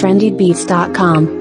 trendybeats.com.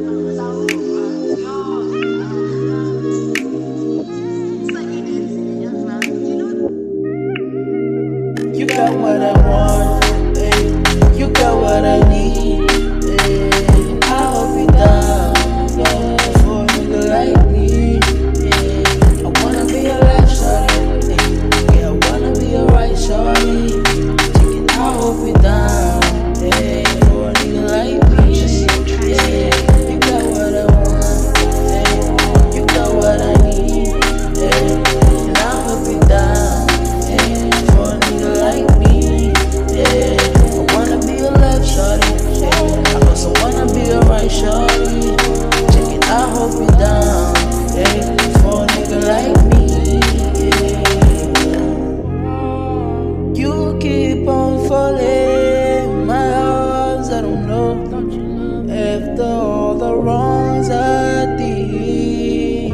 You got what I want, ayy. You got what I need, ayy. I hope you down, yeah. For a nigga like me, yeah. I wanna be a life shorty, ayy. Yeah, I wanna be a right shorty. Check it, I hope you down, ayy. For a nigga like me, yeah. You got what I want, ayy. You got what I need, ayy. And I hope you down, ayy. For a nigga like me, yeah. I wanna be a left shorty, yeah. I also wanna be a right shorty. Check it, I hope you down, yeah. For a nigga like me, yeah. You keep on falling, my arms, I don't know. After all the wrongs I did,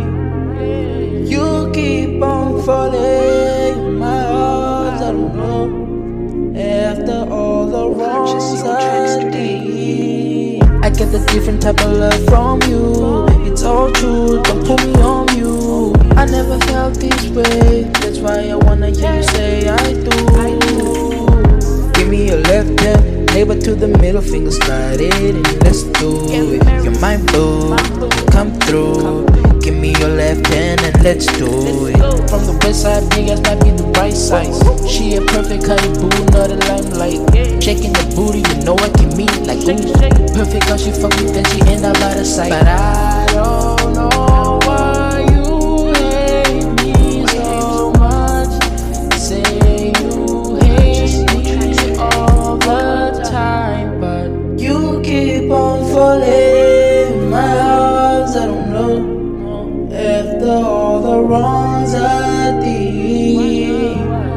you keep on falling, my arms, I don't know. After all the wrongs I did, I get a different type of love from you. It's all true, don't put me on you. I never felt this way, that's why I wanna hear you say I do. Give me your left hand, neighbor to the middle finger, slide it and let's do it. You're my boo, come through. Give me your left hand and let's do it. From the west side, niggas might be the right size. She a perfect honey boo, not a limelight. Checking the booty, you know I can meet like ooh. Perfect how she fuck me, then she end up out of sight. But I don't know why you hate me so much. Say you hate me all the time, but you keep on falling. My arms, I don't know. After all the wrongs I did,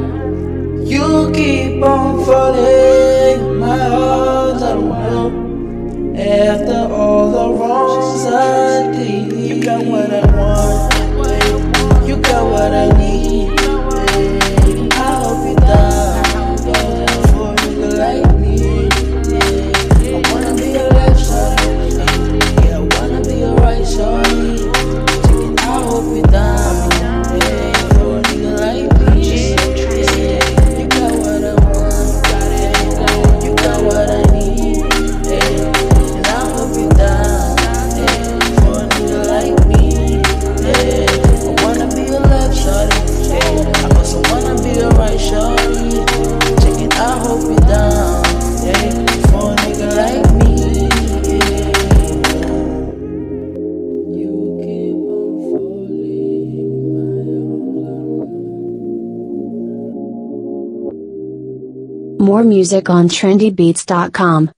you keep on falling. My arms, I don't know. After all the wrongs I did, you got what I want, you got what I need. I hope you down, yeah. For a nigga like me, yeah. I wanna be a left shorty, yeah. I wanna be a right shorty. I hope you down, yeah. For a nigga like me, yeah. You got what I want, yeah. You got what I need, yeah. And I hope you down, yeah. For a nigga like me, yeah. I wanna be a left shorty, yeah. I also wanna be a right shorty. Check it, I hope you down, yeah. For a nigga like me, yeah. You keep on falling, my arms. More music on trendybeats.com.